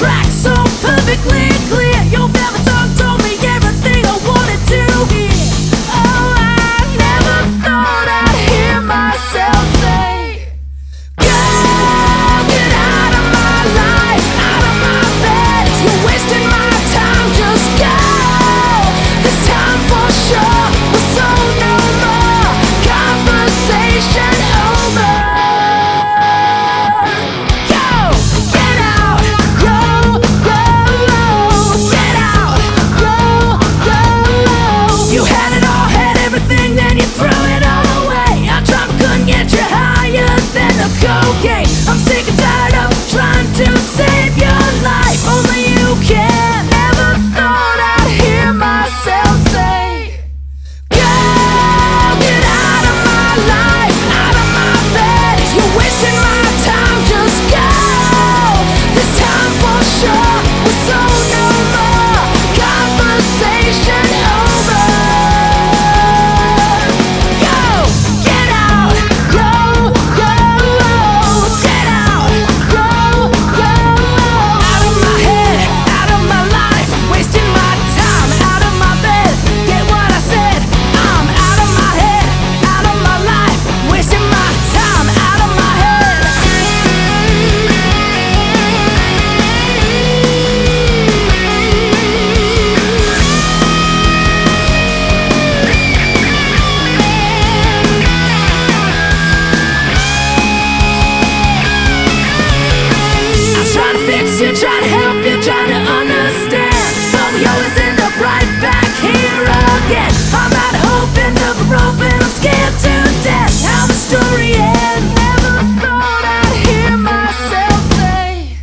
track so perfectly clear. Your velvet tongue told me everything I wanted to hear. Oh, I never thought I'd hear myself say, girl, get out of my life, out of my bed. You're wasting my time, just go. This time for sure, we're so no more. Conversation over. Go, get out, go, go, get out, go, go. You had it all, had everything, then you threw it all away. I tried but couldn't get you higher than the cocaine. I'm sick and tired of trying to save your life. Only you can. Never thought I'd hear myself say, girl, get out of my life, out of my bed. You're wasting my time, just go. This time for sure, we're so no more. Conversation over. Go, get out, go, go, get out, go, go. Out of my head, out of my life, wasting my time, out of my bed. Get what I said? I'm out of my head, out of my life, wasting my time, out of my head. I try to fix you, try to help you, try to understand, but we always end up right back here again. I'm out of hope, end of a rope, and I'm scared to death how the story ends. Never thought I'd hear myself say,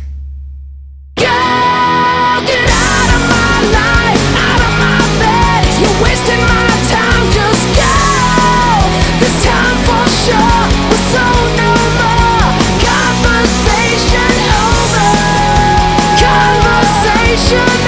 girl, get out of my life, out of my bed. You're wasting my time, just go. This time for sure, we're so no more. Conversation over. Conversation